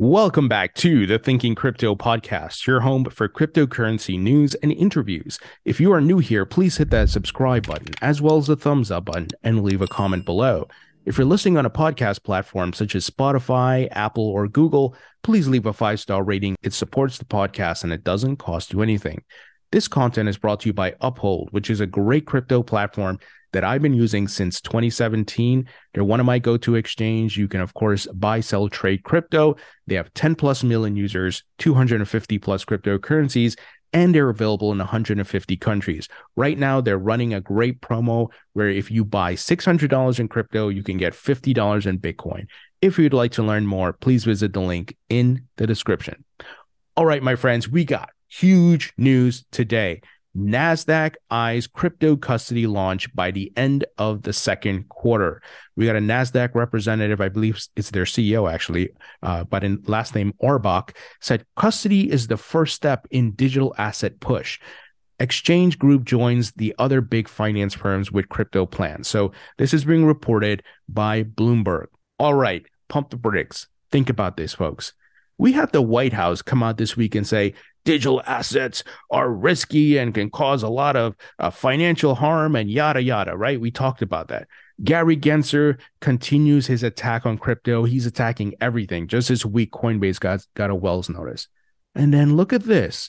Welcome back to the Thinking Crypto podcast, your home for cryptocurrency news and interviews. If you are new here, please hit that subscribe button as well as the thumbs up button and leave a comment below. If you're listening on a podcast platform such as Spotify, Apple, or Google, please leave a 5-star rating. It supports the podcast and it doesn't cost you anything. This content is brought to you by Uphold, which is a great crypto platform that I've been using since 2017. They're one of my go-to exchange. You can, of course, buy, sell, trade crypto. They have 10 plus million users, 250 plus cryptocurrencies, and they're available in 150 countries. Right now, they're running a great promo where if you buy $600 in crypto, you can get $50 in Bitcoin. If you'd like to learn more, please visit the link in the description. All right, my friends, we got huge news today. NASDAQ eyes crypto custody launch by the end of the second quarter. We got a NASDAQ representative, I believe it's their CEO actually, but in last name Orbach, said custody is the first step in digital asset push. Exchange Group joins the other big finance firms with crypto plans. So this is being reported by Bloomberg. All right, pump the brakes. Think about this, folks. We had the White House come out this week and say, digital assets are risky and can cause a lot of financial harm and yada, yada, right? We talked about that. Gary Gensler continues his attack on crypto. He's attacking everything. Just this week, Coinbase got a Wells notice. And then look at this.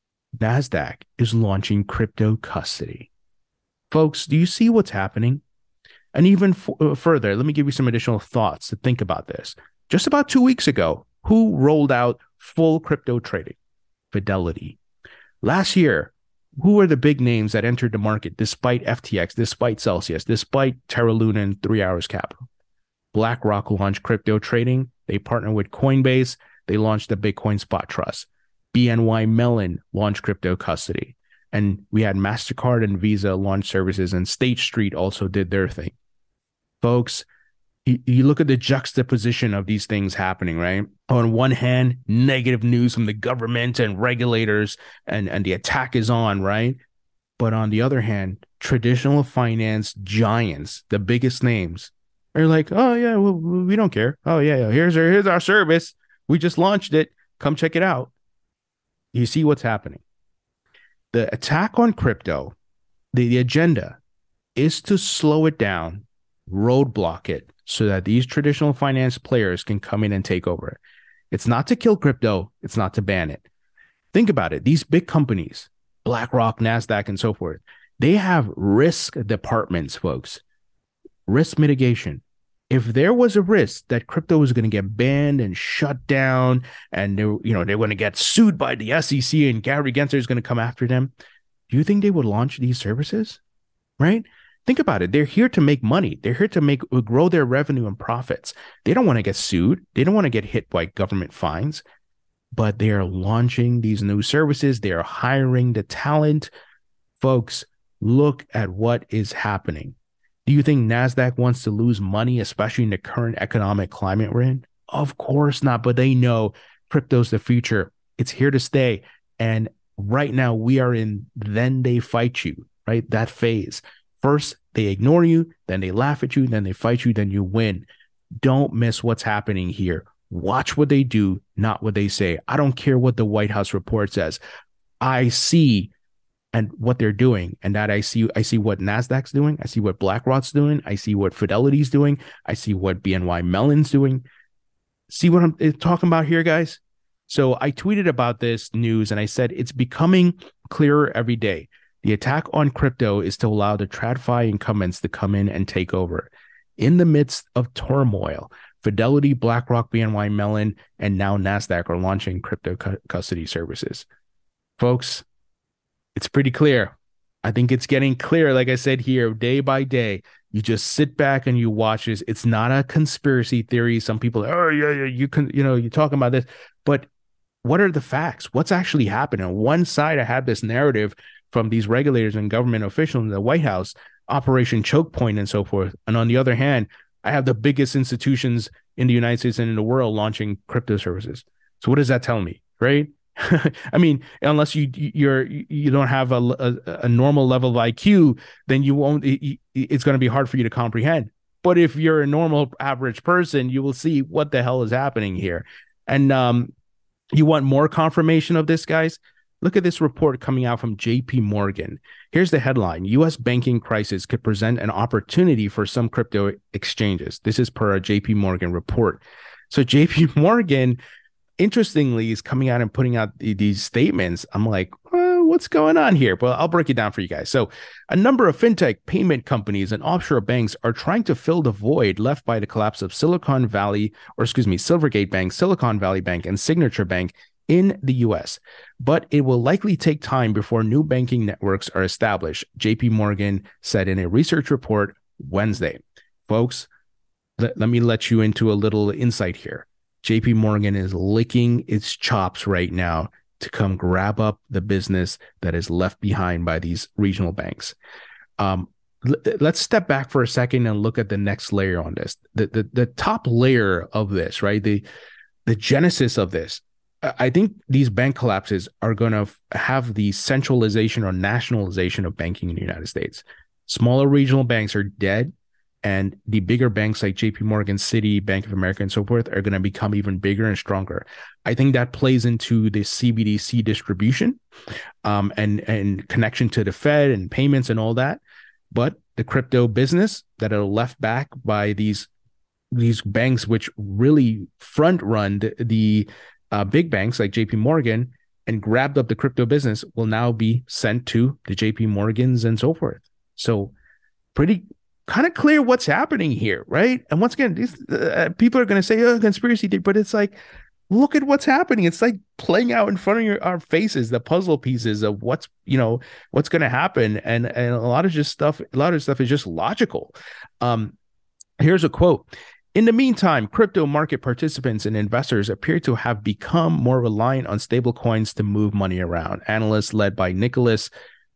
NASDAQ is launching crypto custody. Folks, do you see what's happening? And even further, let me give you some additional thoughts to think about this. Just about 2 weeks ago, who rolled out full crypto trading? Fidelity. Last year, who were the big names that entered the market despite FTX, despite Celsius, despite Terra Luna and 3 Hours Capital? BlackRock launched crypto trading. They partnered with Coinbase. They launched the Bitcoin Spot Trust. BNY Mellon launched crypto custody. And we had MasterCard and Visa launch services, and State Street also did their thing. Folks, you look at the juxtaposition of these things happening, right? On one hand, negative news from the government and regulators, and the attack is on, right? But on the other hand, traditional finance giants, the biggest names, are like, oh, yeah, well, we don't care. Oh, yeah, here's our service. We just launched it. Come check it out. You see what's happening. The attack on crypto, the agenda is to slow it down, roadblock it, so that these traditional finance players can come in and take over it. It's not to kill crypto. It's not to ban it. Think about it. These big companies, BlackRock, NASDAQ, and so forth, they have risk departments, folks. Risk mitigation. If there was a risk that crypto was going to get banned and shut down, and they're going to get sued by the SEC and Gary Gensler is going to come after them, do you think they would launch these services? Right? Think about it. They're here to make money. They're here to grow their revenue and profits. They don't want to get sued. They don't want to get hit by government fines, but they are launching these new services. They are hiring the talent. Folks, look at what is happening. Do you think NASDAQ wants to lose money, especially in the current economic climate we're in? Of course not, but they know crypto's the future. It's here to stay. And right now we are in then they fight you, right? That phase. First, they ignore you, then they laugh at you, then they fight you, then you win. Don't miss what's happening here. Watch what they do, not what they say. I don't care what the White House report says. I see and what they're doing, and that I see what NASDAQ's doing. I see what BlackRock's doing. I see what Fidelity's doing. I see what BNY Mellon's doing. See what I'm talking about here, guys? So I tweeted about this news, and I said it's becoming clearer every day. The attack on crypto is to allow the TradFi incumbents to come in and take over. In the midst of turmoil, Fidelity, BlackRock, BNY Mellon, and now NASDAQ are launching crypto custody services. Folks, it's pretty clear. I think it's getting clear, like I said here, day by day. You just sit back and you watch this. It's not a conspiracy theory. Some people, oh, yeah, you're talking about this. But what are the facts? What's actually happening? On one side, I have this narrative from these regulators and government officials in the White House, Operation Choke Point and so forth. And on the other hand, I have the biggest institutions in the United States and in the world launching crypto services. So what does that tell me, right? I mean, unless you don't have a normal level of IQ, then you won't. It's going to be hard for you to comprehend. But if you're a normal average person, you will see what the hell is happening here. And you want more confirmation of this, guys? Look at this report coming out from JP Morgan. Here's the headline: U.S. banking crisis could present an opportunity for some crypto exchanges. This is per a JP Morgan report. So JP Morgan, interestingly, is coming out and putting out these statements. I'm like, what's going on here? Well, I'll break it down for you guys. So a number of fintech payment companies and offshore banks are trying to fill the void left by the collapse of Silvergate Bank, Silicon Valley Bank, and Signature Bank in the US. But it will likely take time before new banking networks are established, JP Morgan said in a research report Wednesday. Folks, let me let you into a little insight here. JP Morgan is licking its chops right now to come grab up the business that is left behind by these regional banks. Let's step back for a second and look at the next layer on this. The top layer of this, right? The genesis of this. I think these bank collapses are going to have the centralization or nationalization of banking in the United States. Smaller regional banks are dead, and the bigger banks like JP Morgan, Citi, Bank of America, and so forth are going to become even bigger and stronger. I think that plays into the CBDC distribution and connection to the Fed and payments and all that. But the crypto business that are left back by these banks, which really front run the big banks like JP Morgan and grabbed up the crypto business, will now be sent to the JP Morgans and so forth. So pretty kind of clear what's happening here, right? And once again, these people are going to say, oh, conspiracy theory, but it's like, look at what's happening. It's like playing out in front of our faces, the puzzle pieces of what's going to happen. And a lot of stuff is just logical. Here's a quote. In the meantime, crypto market participants and investors appear to have become more reliant on stablecoins to move money around. Analysts led by Nicholas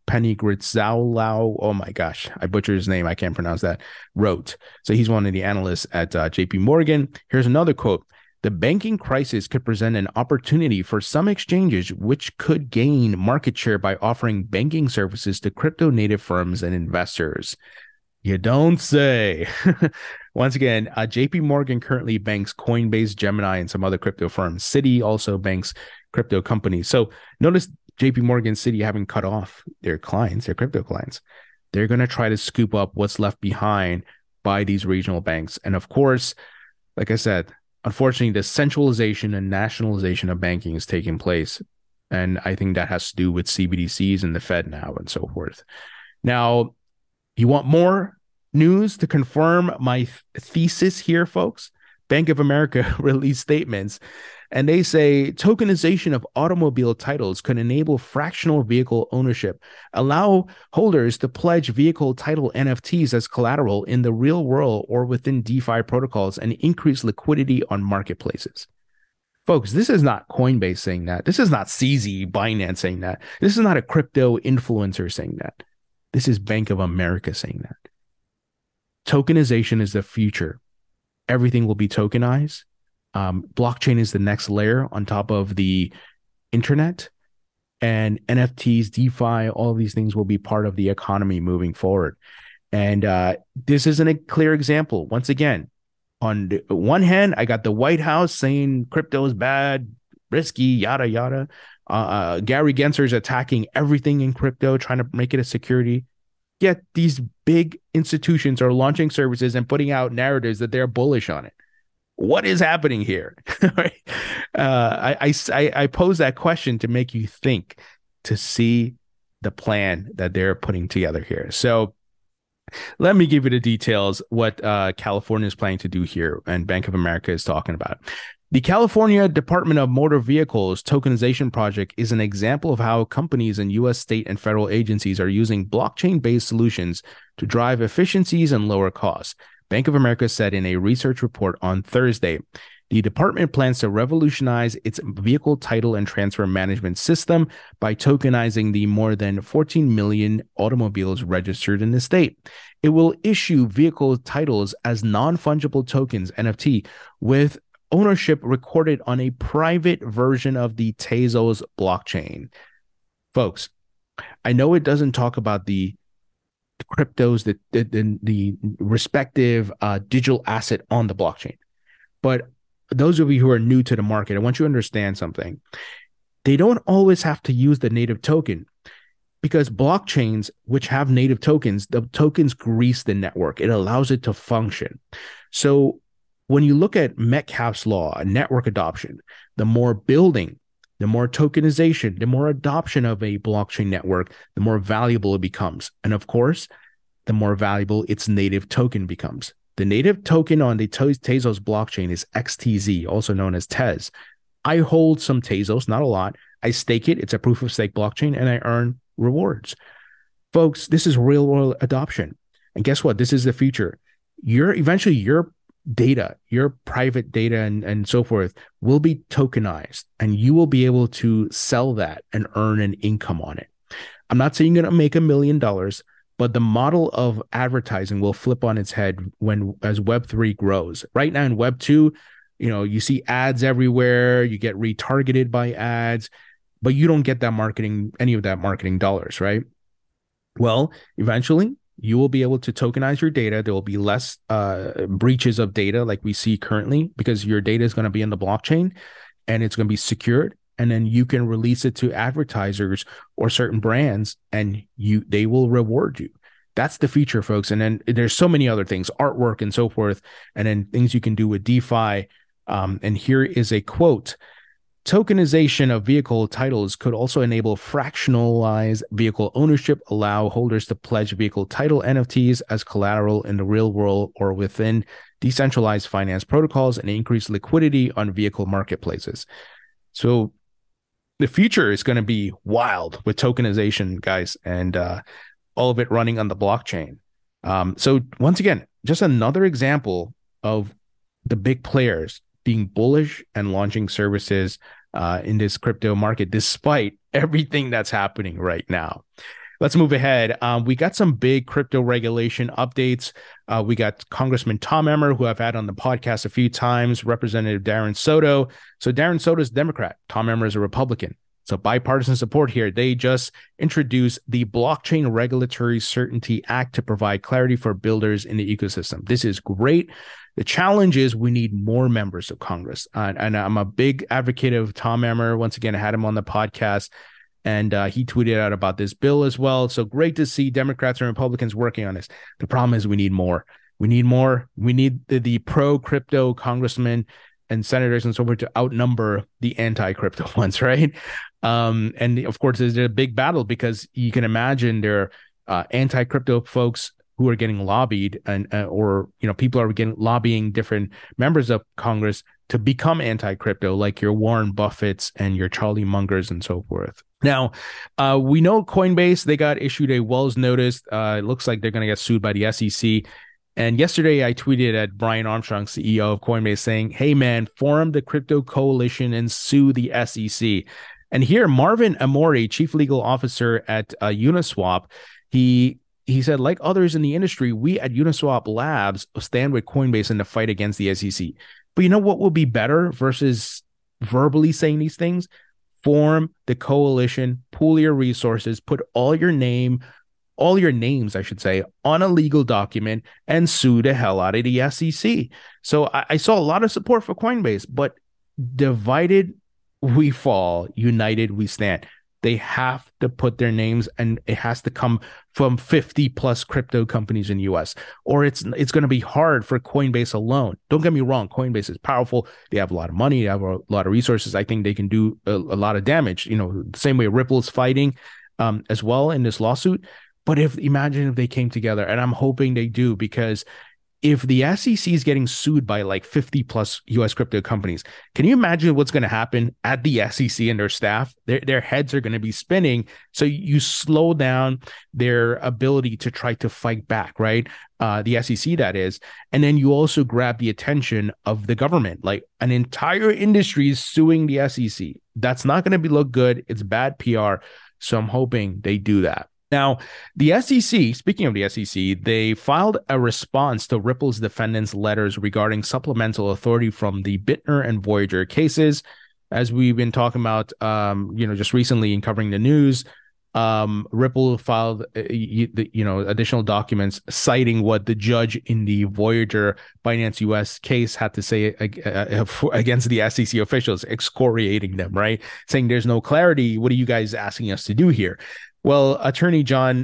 Penigritzaulau, oh my gosh, I butchered his name, I can't pronounce that, wrote. So he's one of the analysts at JP Morgan. Here's another quote. The banking crisis could present an opportunity for some exchanges which could gain market share by offering banking services to crypto native firms and investors. You don't say. Once again, JP Morgan currently banks Coinbase, Gemini, and some other crypto firms. Citi also banks crypto companies. So notice JP Morgan, Citi haven't cut off their clients, their crypto clients. They're going to try to scoop up what's left behind by these regional banks. And of course, like I said, unfortunately, the centralization and nationalization of banking is taking place. And I think that has to do with CBDCs and the Fed now and so forth. Now, you want more news to confirm my thesis here, folks? Bank of America released statements, and they say tokenization of automobile titles could enable fractional vehicle ownership, allow holders to pledge vehicle title NFTs as collateral in the real world or within DeFi protocols, and increase liquidity on marketplaces. Folks, this is not Coinbase saying that. This is not CZ, Binance saying that. This is not a crypto influencer saying that. This is Bank of America saying that. Tokenization is the future. Everything will be tokenized. Blockchain is the next layer on top of the internet, and NFTs, DeFi, all of these things will be part of the economy moving forward. And this isn't a clear example. Once again, on the one hand, I got the White House saying crypto is bad, risky, yada, yada. Gary Gensler is attacking everything in crypto, trying to make it a security. Yet these big institutions are launching services and putting out narratives that they're bullish on it. What is happening here? I pose that question to make you think, to see the plan that they're putting together here. So let me give you the details, what California is planning to do here and Bank of America is talking about. The California Department of Motor Vehicles tokenization project is an example of how companies and U.S. state and federal agencies are using blockchain-based solutions to drive efficiencies and lower costs. Bank of America said in a research report on Thursday. The department plans to revolutionize its vehicle title and transfer management system by tokenizing the more than 14 million automobiles registered in the state. It will issue vehicle titles as non-fungible tokens, NFT, with ownership recorded on a private version of the Tezos blockchain. Folks, I know it doesn't talk about the cryptos, the respective digital asset on the blockchain, but those of you who are new to the market, I want you to understand something. They don't always have to use the native token, because blockchains which have native tokens, the tokens grease the network. It allows it to function. So when you look at Metcalfe's law, network adoption, the more building, the more tokenization, the more adoption of a blockchain network, the more valuable it becomes. And of course, the more valuable its native token becomes. The native token on the Tezos blockchain is XTZ, also known as Tez. I hold some Tezos, not a lot. I stake it. It's a proof of stake blockchain, and I earn rewards. Folks, this is real world adoption. And guess what? This is the future. Eventually your data, your private data and so forth will be tokenized, and you will be able to sell that and earn an income on it. I'm not saying you're going to make $1 million, but the model of advertising will flip on its head as Web3 grows. Right now in Web2, you see ads everywhere, you get retargeted by ads, but you don't get any of that marketing dollars, right? Well, eventually you will be able to tokenize your data. There will be less breaches of data like we see currently, because your data is going to be in the blockchain and it's going to be secured. And then you can release it to advertisers or certain brands, and they will reward you. That's the future, folks. And then there's so many other things, artwork and so forth, and then things you can do with DeFi. And here is a quote. Tokenization of vehicle titles could also enable fractionalized vehicle ownership, allow holders to pledge vehicle title NFTs as collateral in the real world or within decentralized finance protocols, and increase liquidity on vehicle marketplaces. So the future is going to be wild with tokenization, guys, and all of it running on the blockchain. So once again, just another example of the big players being bullish and launching services in this crypto market, despite everything that's happening right now. Let's move ahead. We got some big crypto regulation updates. We got Congressman Tom Emmer, who I've had on the podcast a few times, Representative Darren Soto. So Darren Soto is a Democrat. Tom Emmer is a Republican. So bipartisan support here. They just introduced the Blockchain Regulatory Certainty Act to provide clarity for builders in the ecosystem. This is great. The challenge is we need more members of Congress. And I'm a big advocate of Tom Emmer. Once again, I had him on the podcast, and he tweeted out about this bill as well. So great to see Democrats and Republicans working on this. The problem is we need more. We need more. We need the pro-crypto congressmen and senators and so forth to outnumber the anti-crypto ones, right? And of course, there's a big battle, because you can imagine there are anti-crypto folks who are getting lobbied, and or people are lobbying different members of Congress to become anti-crypto, like your Warren Buffetts and your Charlie Mungers and so forth. Now, we know Coinbase, they got issued a Wells notice. It looks like they're going to get sued by the SEC. And yesterday I tweeted at Brian Armstrong, CEO of Coinbase, saying, hey, man, form the crypto coalition and sue the SEC. And here, Marvin Amori, chief legal officer at Uniswap, he said, like others in the industry, we at Uniswap Labs stand with Coinbase in the fight against the SEC. But you know what will be better versus verbally saying these things? Form the coalition, pool your resources, put all your names, I should say, on a legal document and sue the hell out of the SEC. So I saw a lot of support for Coinbase, but divided we fall, united we stand. They have to put their names, and it has to come from 50 plus crypto companies in the US, or it's going to be hard for Coinbase alone. Don't get me wrong. Coinbase is powerful. They have a lot of money. They have a lot of resources. I think they can do a lot of damage, the same way Ripple's fighting as well in this lawsuit. But imagine if they came together, and I'm hoping they do, because if the SEC is getting sued by like 50 plus US crypto companies, can you imagine what's going to happen at the SEC and their staff? Their heads are going to be spinning. So you slow down their ability to try to fight back, right? The SEC, that is. And then you also grab the attention of the government, like an entire industry is suing the SEC. That's not going to look good. It's bad PR. So I'm hoping they do that. Now, the SEC, speaking of the SEC, they filed a response to Ripple's defendants' letters regarding supplemental authority from the Bittner and Voyager cases. As we've been talking about, just recently in covering the news, Ripple filed additional documents citing what the judge in the Voyager Binance US case had to say against the SEC officials, excoriating them, right? Saying there's no clarity. What are you guys asking us to do here? Well, Attorney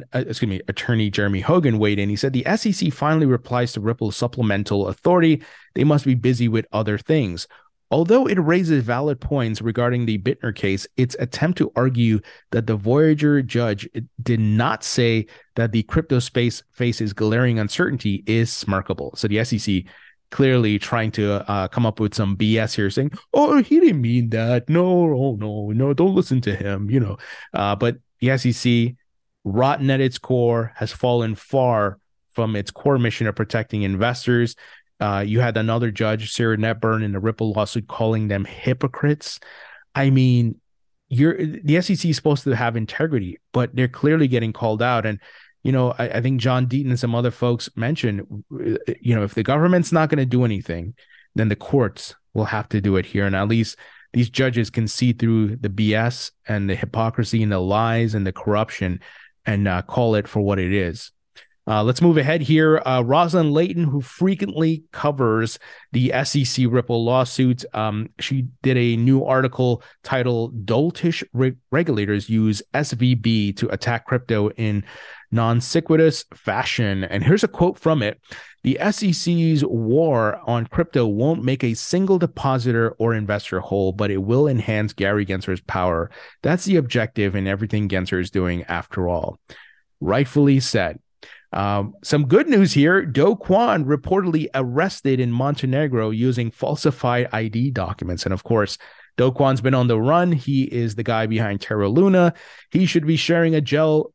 Jeremy Hogan weighed in. He said the SEC finally replies to Ripple's supplemental authority. They must be busy with other things. Although it raises valid points regarding the Bittner case, its attempt to argue that the Voyager judge did not say that the crypto space faces glaring uncertainty is smirkable. So the SEC clearly trying to come up with some BS here, saying, "Oh, he didn't mean that. No, don't listen to him." But the SEC, rotten at its core, has fallen far from its core mission of protecting investors. You had another judge, Sarah Netburn, in the Ripple lawsuit calling them hypocrites. I mean, the SEC is supposed to have integrity, but they're clearly getting called out. And, I think John Deaton and some other folks mentioned, if the government's not going to do anything, then the courts will have to do it here. And at least these judges can see through the BS and the hypocrisy and the lies and the corruption and call it for what it is. Let's move ahead here. Rosalind Layton, who frequently covers the SEC Ripple lawsuits, she did a new article titled "Doltish Regulators Use SVB to Attack Crypto in Non-Sequitur Fashion." And here's a quote from it. "The SEC's war on crypto won't make a single depositor or investor whole, but it will enhance Gary Gensler's power. That's the objective in everything Gensler is doing, after all." Rightfully said. Some good news here. Do Kwon reportedly arrested in Montenegro using falsified ID documents. And of course, Do Kwon's been on the run. He is the guy behind Terra Luna. He should be sharing a jail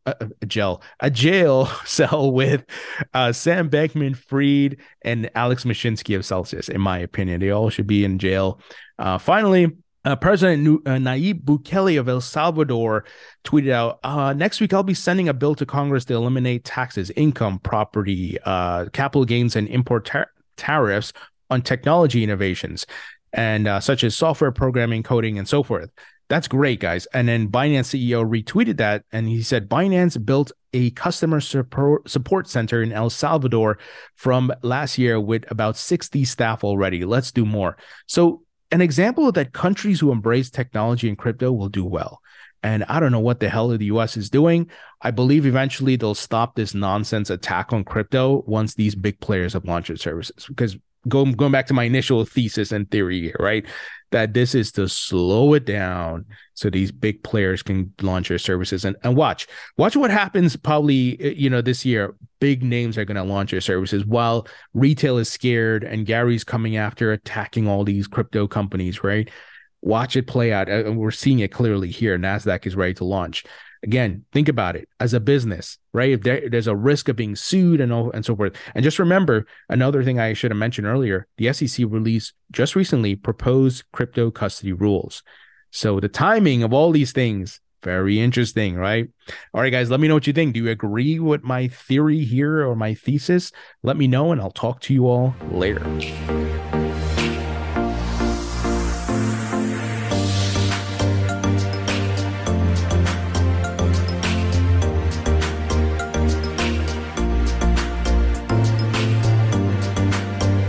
cell with Sam Bankman-Fried and Alex Mashinsky of Celsius, in my opinion. They all should be in jail. Finally, President Nayib Bukele of El Salvador tweeted out, "Next week, I'll be sending a bill to Congress to eliminate taxes, income, property, capital gains, and import tariffs on technology innovations, and such as software programming, coding, and so forth." That's great, guys. And then Binance CEO retweeted that, and he said, "Binance built a customer support center in El Salvador from last year with about 60 staff already. Let's do more." So an example that countries who embrace technology and crypto will do well. And I don't know what the hell the US is doing. I believe eventually they'll stop this nonsense attack on crypto once these big players have launched their services. Because going back to my initial thesis and theory here, right? That this is to slow it down so these big players can launch their services. And watch what happens probably, this year. Big names are going to launch their services while retail is scared and Gary's coming after attacking all these crypto companies, right? Watch it play out. And we're seeing it clearly here. NASDAQ is ready to launch. Again, think about it as a business, right? If there's a risk of being sued and so forth. And just remember, another thing I should have mentioned earlier, the SEC released just recently proposed crypto custody rules. So the timing of all these things, very interesting, right? All right, guys, let me know what you think. Do you agree with my theory here or my thesis? Let me know, and I'll talk to you all later.